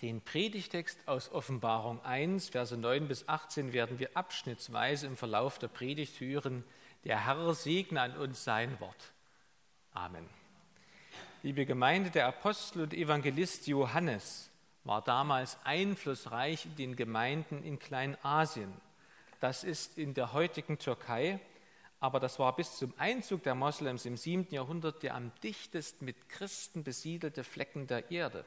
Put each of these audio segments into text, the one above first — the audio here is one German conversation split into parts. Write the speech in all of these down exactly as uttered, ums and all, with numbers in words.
Den Predigtext aus Offenbarung eins, Verse neun bis achtzehn, werden wir abschnittsweise im Verlauf der Predigt hören. Der Herr segne an uns sein Wort. Amen. Liebe Gemeinde, der Apostel und Evangelist Johannes war damals einflussreich in den Gemeinden in Kleinasien. Das ist in der heutigen Türkei, aber das war bis zum Einzug der Moslems im siebten Jahrhundert der am dichtesten mit Christen besiedelte Flecken der Erde.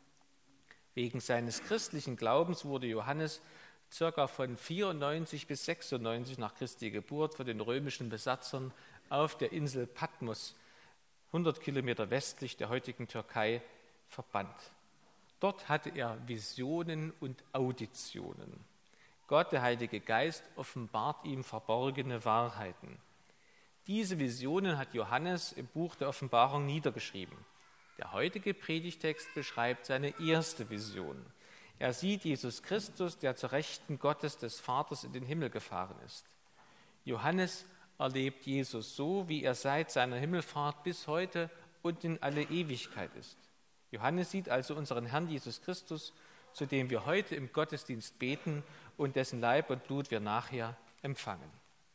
Wegen seines christlichen Glaubens wurde Johannes ca. von vierundneunzig bis sechsundneunzig nach Christi Geburt von den römischen Besatzern auf der Insel Patmos, hundert Kilometer westlich der heutigen Türkei, verbannt. Dort hatte er Visionen und Auditionen. Gott, der Heilige Geist, offenbart ihm verborgene Wahrheiten. Diese Visionen hat Johannes im Buch der Offenbarung niedergeschrieben. Der heutige Predigtext beschreibt seine erste Vision. Er sieht Jesus Christus, der zur Rechten Gottes des Vaters in den Himmel gefahren ist. Johannes erlebt Jesus so, wie er seit seiner Himmelfahrt bis heute und in alle Ewigkeit ist. Johannes sieht also unseren Herrn Jesus Christus, zu dem wir heute im Gottesdienst beten und dessen Leib und Blut wir nachher empfangen.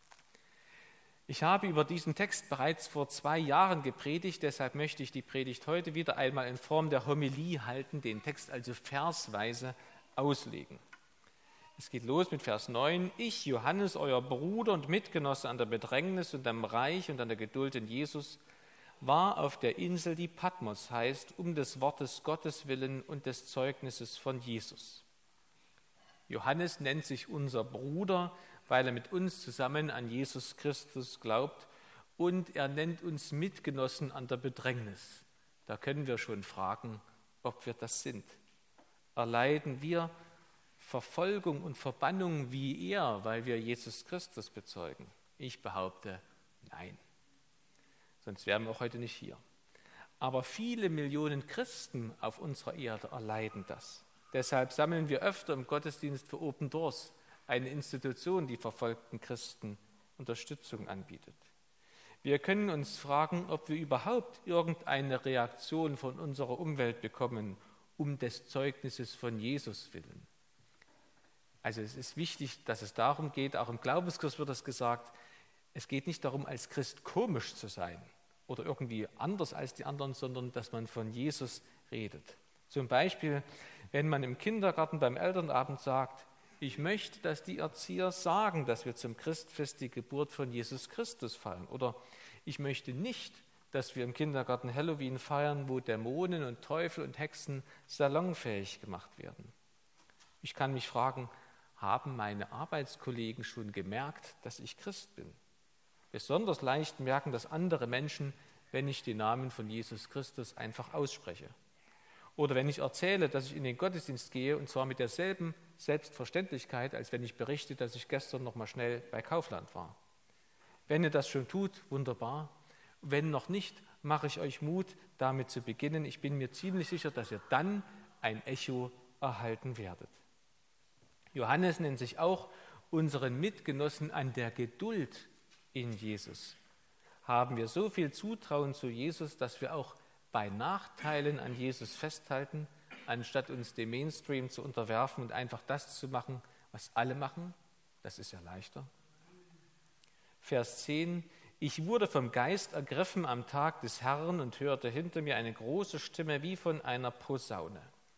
Ich habe über diesen Text bereits vor zwei Jahren gepredigt, deshalb möchte ich die Predigt heute wieder einmal in Form der Homilie halten, den Text also versweise auslegen. Es geht los mit Vers neun. Ich, Johannes, euer Bruder und Mitgenosse an der Bedrängnis und am Reich und an der Geduld in Jesus, war auf der Insel, die Patmos heißt, um des Wortes Gottes willen und des Zeugnisses von Jesus. Johannes nennt sich unser Bruder, weil er mit uns zusammen an Jesus Christus glaubt, und er nennt uns Mitgenossen an der Bedrängnis. Da können wir schon fragen, ob wir das sind. Erleiden wir Verfolgung und Verbannung wie er, weil wir Jesus Christus bezeugen? Ich behaupte, nein. Sonst wären wir auch heute nicht hier. Aber viele Millionen Christen auf unserer Erde erleiden das. Deshalb sammeln wir öfter im Gottesdienst für Open Doors, eine Institution, die verfolgten Christen Unterstützung anbietet. Wir können uns fragen, ob wir überhaupt irgendeine Reaktion von unserer Umwelt bekommen, um des Zeugnisses von Jesus willen. Also es ist wichtig, dass es darum geht, auch im Glaubenskurs wird das gesagt, es geht nicht darum, als Christ komisch zu sein oder irgendwie anders als die anderen, sondern dass man von Jesus redet. Zum Beispiel, wenn man im Kindergarten beim Elternabend sagt, ich möchte, dass die Erzieher sagen, dass wir zum Christfest die Geburt von Jesus Christus feiern. Oder ich möchte nicht, dass wir im Kindergarten Halloween feiern, wo Dämonen und Teufel und Hexen salonfähig gemacht werden. Ich kann mich fragen, haben meine Arbeitskollegen schon gemerkt, dass ich Christ bin? Besonders leicht merken das andere Menschen, wenn ich den Namen von Jesus Christus einfach ausspreche. Oder wenn ich erzähle, dass ich in den Gottesdienst gehe, und zwar mit derselben Selbstverständlichkeit, als wenn ich berichte, dass ich gestern noch mal schnell bei Kaufland war. Wenn ihr das schon tut, wunderbar. Wenn noch nicht, mache ich euch Mut, damit zu beginnen. Ich bin mir ziemlich sicher, dass ihr dann ein Echo erhalten werdet. Johannes nennt sich auch unseren Mitgenossen an der Geduld in Jesus. Haben wir so viel Zutrauen zu Jesus, dass wir auch bei Nachteilen an Jesus festhalten, anstatt uns dem Mainstream zu unterwerfen und einfach das zu machen, was alle machen? Das ist ja leichter. Vers zehn. Ich wurde vom Geist ergriffen am Tag des Herrn und hörte hinter mir eine große Stimme wie von einer Posaune.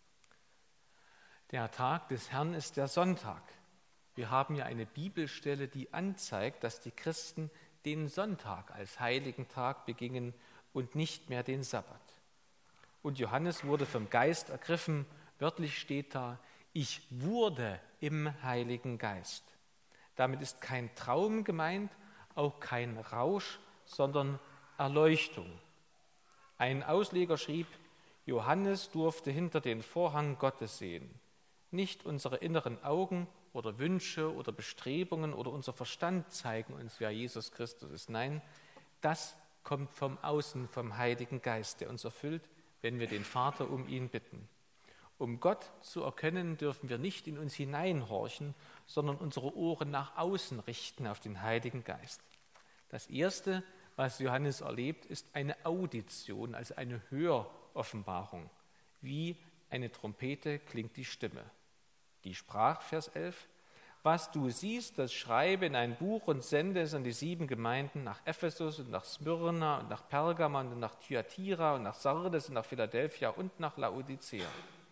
Der Tag des Herrn ist der Sonntag. Wir haben ja eine Bibelstelle, die anzeigt, dass die Christen den Sonntag als heiligen Tag begingen und nicht mehr den Sabbat. Und Johannes wurde vom Geist ergriffen, wörtlich steht da, ich wurde im Heiligen Geist. Damit ist kein Traum gemeint, auch kein Rausch, sondern Erleuchtung. Ein Ausleger schrieb, Johannes durfte hinter den Vorhang Gottes sehen. Nicht unsere inneren Augen oder Wünsche oder Bestrebungen oder unser Verstand zeigen uns, wer Jesus Christus ist. Nein, das kommt vom Außen, vom Heiligen Geist, der uns erfüllt, wenn wir den Vater um ihn bitten. Um Gott zu erkennen, dürfen wir nicht in uns hineinhorchen, sondern unsere Ohren nach außen richten auf den Heiligen Geist. Das Erste, was Johannes erlebt, ist eine Audition, also eine Höroffenbarung, wie eine Trompete klingt die Stimme. Die sprach, Vers elf, was du siehst, das schreibe in ein Buch und sende es an die sieben Gemeinden, nach Ephesus und nach Smyrna und nach Pergamon und nach Thyatira und nach Sardes und nach Philadelphia und nach Laodicea.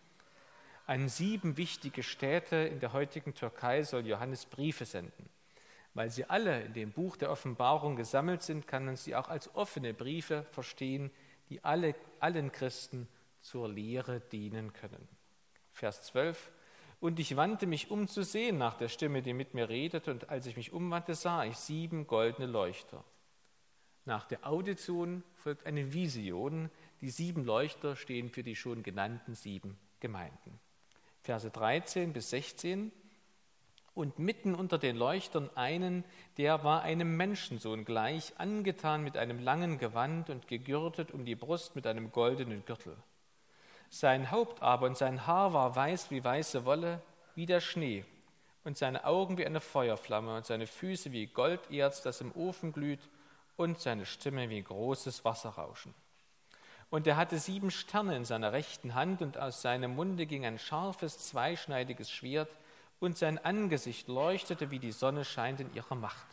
An sieben wichtige Städte in der heutigen Türkei soll Johannes Briefe senden. Weil sie alle in dem Buch der Offenbarung gesammelt sind, kann man sie auch als offene Briefe verstehen, die alle, allen Christen zur Lehre dienen können. Vers zwölf. Und ich wandte mich um zu sehen nach der Stimme, die mit mir redete, und als ich mich umwandte, sah ich sieben goldene Leuchter. Nach der Audition folgt eine Vision. Die sieben Leuchter stehen für die schon genannten sieben Gemeinden. Verse dreizehn bis sechzehn. Und mitten unter den Leuchtern einen, der war einem Menschensohn gleich, angetan mit einem langen Gewand und gegürtet um die Brust mit einem goldenen Gürtel. Sein Haupt aber und sein Haar war weiß wie weiße Wolle, wie der Schnee, und seine Augen wie eine Feuerflamme und seine Füße wie Golderz, das im Ofen glüht, und seine Stimme wie großes Wasserrauschen. Und er hatte sieben Sterne in seiner rechten Hand, und aus seinem Munde ging ein scharfes, zweischneidiges Schwert, und sein Angesicht leuchtete, wie die Sonne scheint in ihrer Macht.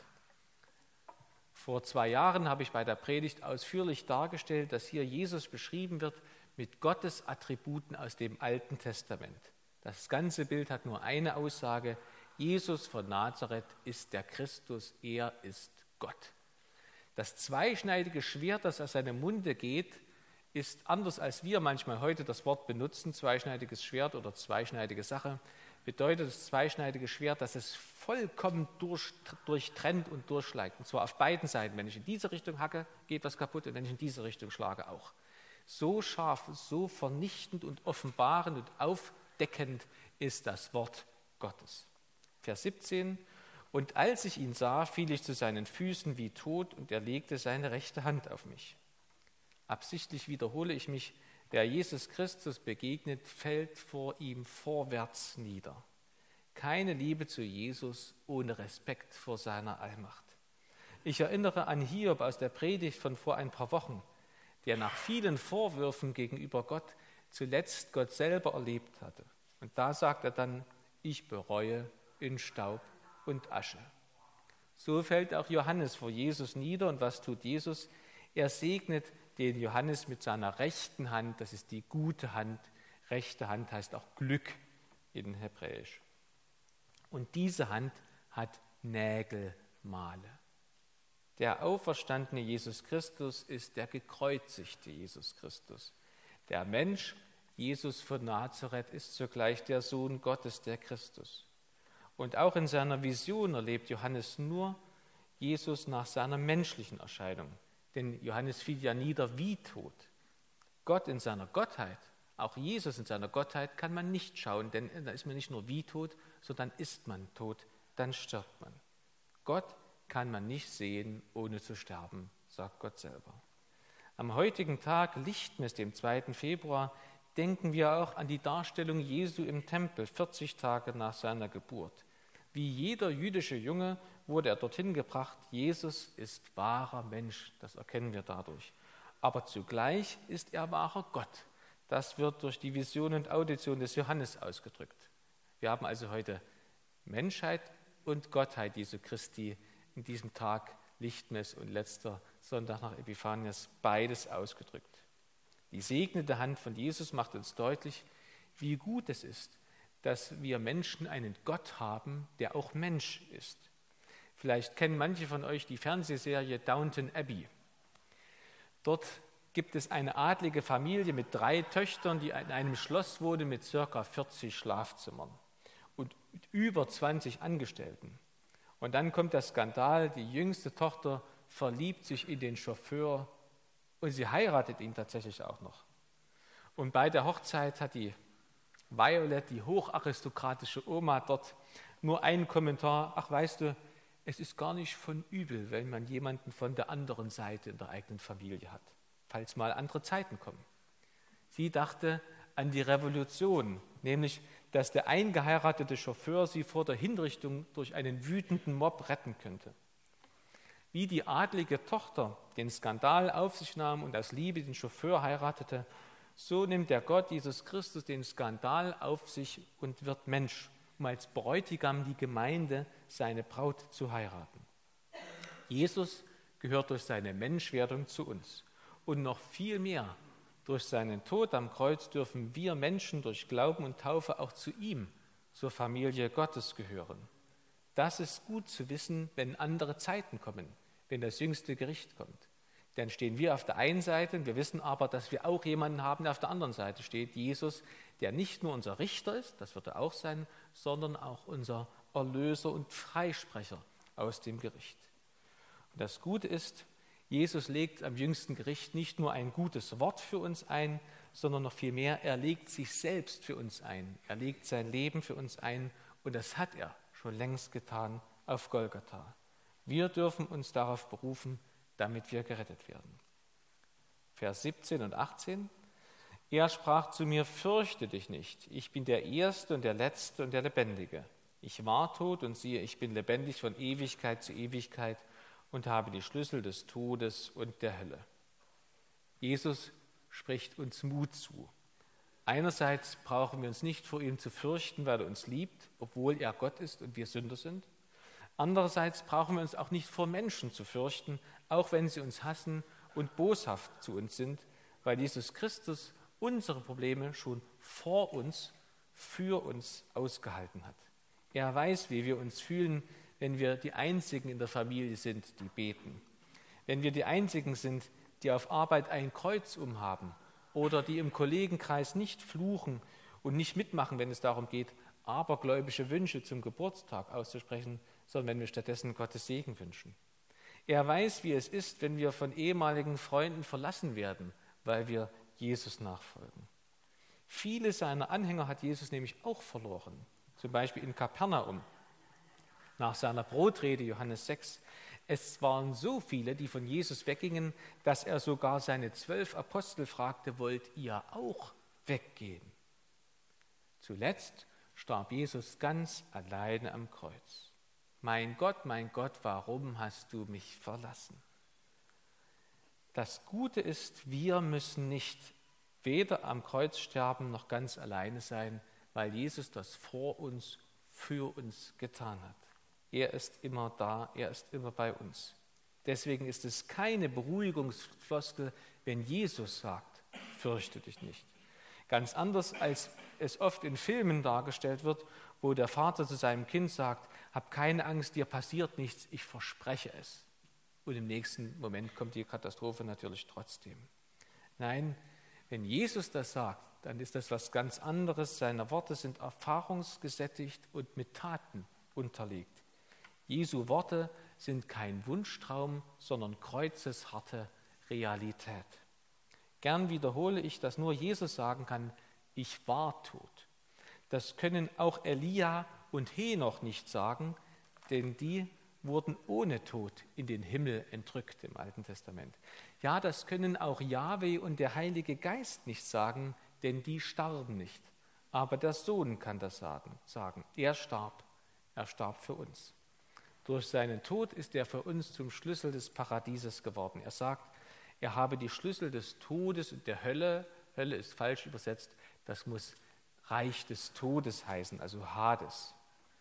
Vor zwei Jahren habe ich bei der Predigt ausführlich dargestellt, dass hier Jesus beschrieben wird mit Gottes Attributen aus dem Alten Testament. Das ganze Bild hat nur eine Aussage: Jesus von Nazareth ist der Christus, er ist Gott. Das zweischneidige Schwert, das aus seinem Munde geht, ist anders, als wir manchmal heute das Wort benutzen, zweischneidiges Schwert oder zweischneidige Sache, bedeutet das zweischneidige Schwert, dass es vollkommen durch, durchtrennt und durchschlägt. Und zwar auf beiden Seiten. Wenn ich in diese Richtung hacke, geht was kaputt, und wenn ich in diese Richtung schlage, auch. So scharf, so vernichtend und offenbarend und aufdeckend ist das Wort Gottes. Vers siebzehn. Und als ich ihn sah, fiel ich zu seinen Füßen wie tot, und er legte seine rechte Hand auf mich. Absichtlich wiederhole ich mich: Wer Jesus Christus begegnet, fällt vor ihm vorwärts nieder. Keine Liebe zu Jesus ohne Respekt vor seiner Allmacht. Ich erinnere an Hiob aus der Predigt von vor ein paar Wochen, der nach vielen Vorwürfen gegenüber Gott zuletzt Gott selber erlebt hatte. Und da sagt er dann: Ich bereue in Staub und Asche. So fällt auch Johannes vor Jesus nieder. Und was tut Jesus? Er segnet den Johannes mit seiner rechten Hand, das ist die gute Hand. Rechte Hand heißt auch Glück in Hebräisch. Und diese Hand hat Nägelmale. Der auferstandene Jesus Christus ist der gekreuzigte Jesus Christus. Der Mensch, Jesus von Nazareth, ist zugleich der Sohn Gottes, der Christus. Und auch in seiner Vision erlebt Johannes nur Jesus nach seiner menschlichen Erscheinung. Denn Johannes fiel ja nieder wie tot. Gott in seiner Gottheit, auch Jesus in seiner Gottheit, kann man nicht schauen, denn da ist man nicht nur wie tot, sondern ist man tot, dann stirbt man. Gott kann man nicht sehen, ohne zu sterben, sagt Gott selber. Am heutigen Tag, Lichtmess, dem zweiten Februar, denken wir auch an die Darstellung Jesu im Tempel, vierzig Tage nach seiner Geburt. Wie jeder jüdische Junge wurde er dorthin gebracht. Jesus ist wahrer Mensch, das erkennen wir dadurch. Aber zugleich ist er wahrer Gott. Das wird durch die Vision und Audition des Johannes ausgedrückt. Wir haben also heute Menschheit und Gottheit Jesu Christi in diesem Tag, Lichtmess und letzter Sonntag nach Epiphanias, beides ausgedrückt. Die segnende Hand von Jesus macht uns deutlich, wie gut es ist, dass wir Menschen einen Gott haben, der auch Mensch ist. Vielleicht kennen manche von euch die Fernsehserie Downton Abbey. Dort gibt es eine adlige Familie mit drei Töchtern, die in einem Schloss wohnen mit ca. vierzig Schlafzimmern und mit über zwanzig Angestellten. Und dann kommt der Skandal, die jüngste Tochter verliebt sich in den Chauffeur und sie heiratet ihn tatsächlich auch noch. Und bei der Hochzeit hat die Violet, die hocharistokratische Oma dort, nur einen Kommentar: Ach, weißt du, es ist gar nicht von übel, wenn man jemanden von der anderen Seite in der eigenen Familie hat, falls mal andere Zeiten kommen. Sie dachte an die Revolution, nämlich, dass der eingeheiratete Chauffeur sie vor der Hinrichtung durch einen wütenden Mob retten könnte. Wie die adlige Tochter den Skandal auf sich nahm und aus Liebe den Chauffeur heiratete, So nimmt der Gott Jesus Christus den Skandal auf sich und wird Mensch, um als Bräutigam die Gemeinde, seine Braut, zu heiraten. Jesus gehört durch seine Menschwerdung zu uns. Und noch viel mehr, durch seinen Tod am Kreuz dürfen wir Menschen durch Glauben und Taufe auch zu ihm, zur Familie Gottes, gehören. Das ist gut zu wissen, wenn andere Zeiten kommen, wenn das jüngste Gericht kommt. Dann stehen wir auf der einen Seite und wir wissen aber, dass wir auch jemanden haben, der auf der anderen Seite steht, Jesus, der nicht nur unser Richter ist, das wird er auch sein, sondern auch unser Erlöser und Freisprecher aus dem Gericht. Und das Gute ist, Jesus legt am jüngsten Gericht nicht nur ein gutes Wort für uns ein, sondern noch viel mehr, er legt sich selbst für uns ein. Er legt sein Leben für uns ein und das hat er schon längst getan auf Golgatha. Wir dürfen uns darauf berufen, damit wir gerettet werden. Vers siebzehn und achtzehn. Er sprach zu mir, fürchte dich nicht, ich bin der Erste und der Letzte und der Lebendige. Ich war tot und siehe, ich bin lebendig von Ewigkeit zu Ewigkeit und habe die Schlüssel des Todes und der Hölle. Jesus spricht uns Mut zu. Einerseits brauchen wir uns nicht vor ihm zu fürchten, weil er uns liebt, obwohl er Gott ist und wir Sünder sind. Andererseits brauchen wir uns auch nicht vor Menschen zu fürchten, auch wenn sie uns hassen und boshaft zu uns sind, weil Jesus Christus unsere Probleme schon vor uns, für uns ausgehalten hat. Er weiß, wie wir uns fühlen, wenn wir die Einzigen in der Familie sind, die beten. Wenn wir die Einzigen sind, die auf Arbeit ein Kreuz umhaben oder die im Kollegenkreis nicht fluchen und nicht mitmachen, wenn es darum geht, abergläubische Wünsche zum Geburtstag auszusprechen, sondern wenn wir stattdessen Gottes Segen wünschen. Er weiß, wie es ist, wenn wir von ehemaligen Freunden verlassen werden, weil wir Jesus nachfolgen. Viele seiner Anhänger hat Jesus nämlich auch verloren, zum Beispiel in Kapernaum. Nach seiner Brotrede, Johannes sechs, es waren so viele, die von Jesus weggingen, dass er sogar seine zwölf Apostel fragte, wollt ihr auch weggehen? Zuletzt starb Jesus ganz alleine am Kreuz. Mein Gott, mein Gott, warum hast du mich verlassen? Das Gute ist, wir müssen nicht weder am Kreuz sterben noch ganz alleine sein, weil Jesus das vor uns, für uns getan hat. Er ist immer da, er ist immer bei uns. Deswegen ist es keine Beruhigungsfloskel, wenn Jesus sagt, fürchte dich nicht. Ganz anders, als es oft in Filmen dargestellt wird, wo der Vater zu seinem Kind sagt, hab keine Angst, dir passiert nichts, ich verspreche es. Und im nächsten Moment kommt die Katastrophe natürlich trotzdem. Nein, wenn Jesus das sagt, dann ist das was ganz anderes. Seine Worte sind erfahrungsgesättigt und mit Taten unterlegt. Jesu Worte sind kein Wunschtraum, sondern kreuzesharte Realität. Gern wiederhole ich, dass nur Jesus sagen kann, ich war tot. Das können auch Elia und Henoch nicht sagen, denn die wurden ohne Tod in den Himmel entrückt im Alten Testament. Ja, das können auch Jahwe und der Heilige Geist nicht sagen, denn die starben nicht. Aber der Sohn kann das sagen. Er starb, er starb für uns. Durch seinen Tod ist er für uns zum Schlüssel des Paradieses geworden. Er sagt, er habe die Schlüssel des Todes und der Hölle, Hölle ist falsch übersetzt, das muss Reich des Todes heißen, also Hades.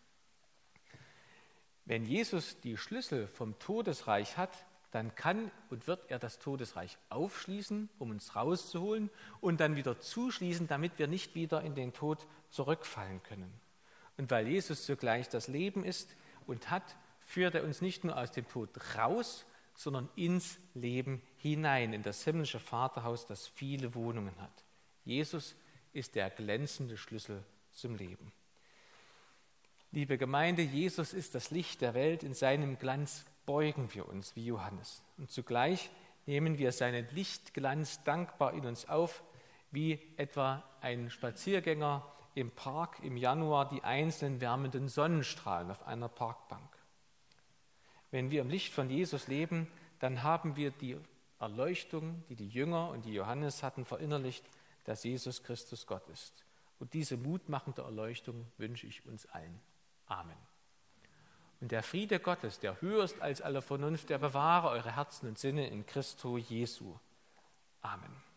Wenn Jesus die Schlüssel vom Todesreich hat, dann kann und wird er das Todesreich aufschließen, um uns rauszuholen und dann wieder zuschließen, damit wir nicht wieder in den Tod zurückfallen können. Und weil Jesus zugleich das Leben ist und hat, führt er uns nicht nur aus dem Tod raus, sondern ins Leben hinein, in das himmlische Vaterhaus, das viele Wohnungen hat. Jesus ist der glänzende Schlüssel zum Leben. Liebe Gemeinde, Jesus ist das Licht der Welt. In seinem Glanz beugen wir uns wie Johannes. Und zugleich nehmen wir seinen Lichtglanz dankbar in uns auf, wie etwa ein Spaziergänger im Park im Januar die einzelnen wärmenden Sonnenstrahlen auf einer Parkbank. Wenn wir im Licht von Jesus leben, dann haben wir die Erleuchtung, die die Jünger und die Johannes hatten, verinnerlicht, dass Jesus Christus Gott ist. Und diese mutmachende Erleuchtung wünsche ich uns allen. Amen. Und der Friede Gottes, der höher ist als alle Vernunft, der bewahre eure Herzen und Sinne in Christo Jesu. Amen.